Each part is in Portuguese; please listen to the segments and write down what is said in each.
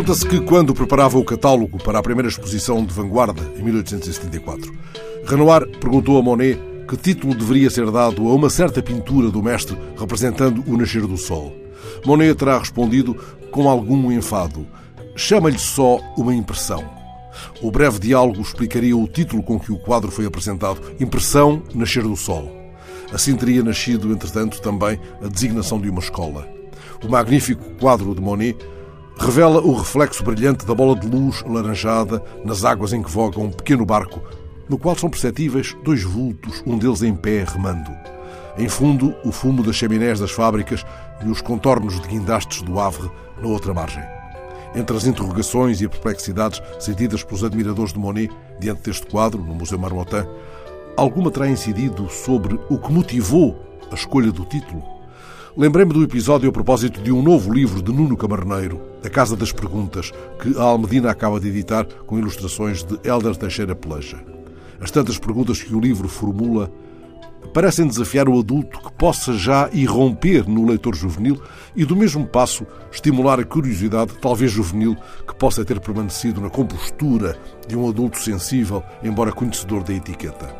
Conta-se que, quando preparava o catálogo para a primeira exposição de vanguarda, em 1874, Renoir perguntou a Monet que título deveria ser dado a uma certa pintura do mestre representando o nascer do sol. Monet terá respondido com algum enfado: chama-lhe só uma impressão. O breve diálogo explicaria o título com que o quadro foi apresentado: Impressão Nascer do Sol. Assim teria nascido, entretanto, também a designação de uma escola. O magnífico quadro de Monet revela o reflexo brilhante da bola de luz alaranjada nas águas em que voga um pequeno barco, no qual são perceptíveis dois vultos, um deles em pé, remando. Em fundo, o fumo das chaminés das fábricas e os contornos de guindastes do Havre na outra margem. Entre as interrogações e as perplexidades sentidas pelos admiradores de Monet diante deste quadro, no Museu Marmottan, alguma terá incidido sobre o que motivou a escolha do título? Lembrei-me do episódio a propósito de um novo livro de Nuno Camarneiro, A Casa das Perguntas, que a Almedina acaba de editar com ilustrações de Hélder Teixeira Peleja. As tantas perguntas que o livro formula parecem desafiar o adulto que possa já irromper no leitor juvenil e, do mesmo passo, estimular a curiosidade, talvez juvenil, que possa ter permanecido na compostura de um adulto sensível, embora conhecedor da etiqueta.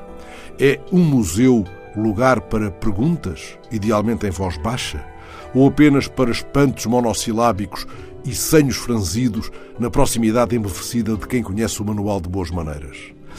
É um museu lugar para perguntas, idealmente em voz baixa, ou apenas para espantos monossilábicos e senhos franzidos na proximidade embevecida de quem conhece o manual de boas maneiras?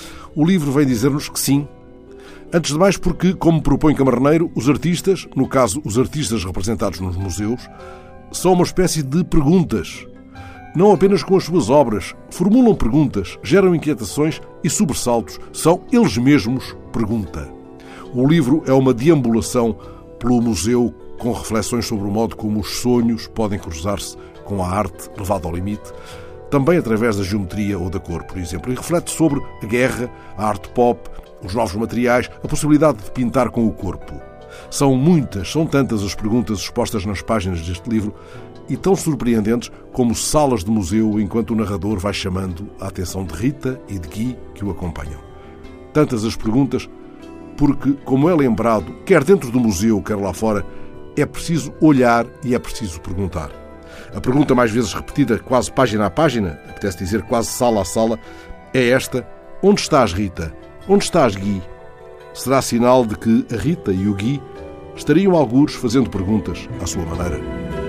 O livro vem dizer-nos que sim. Antes de mais porque, como propõe Camarneiro, os artistas, no caso os artistas representados nos museus, são uma espécie de perguntas. Não apenas com as suas obras, formulam perguntas, geram inquietações e sobressaltos, são eles mesmos pergunta. O livro é uma deambulação pelo museu com reflexões sobre o modo como os sonhos podem cruzar-se com a arte levada ao limite, também através da geometria ou da cor, por exemplo, e reflete sobre a guerra, a arte pop, os novos materiais, a possibilidade de pintar com o corpo. São muitas, são tantas as perguntas expostas nas páginas deste livro e tão surpreendentes como salas de museu enquanto o narrador vai chamando a atenção de Rita e de Guy que o acompanham. Tantas as perguntas porque, como é lembrado, quer dentro do museu, quer lá fora, é preciso olhar e é preciso perguntar. A pergunta mais vezes repetida, quase página a página, apetece dizer quase sala a sala, é esta: onde estás, Rita? Onde estás, Guy? Será sinal de que a Rita e o Guy estariam algures fazendo perguntas à sua maneira.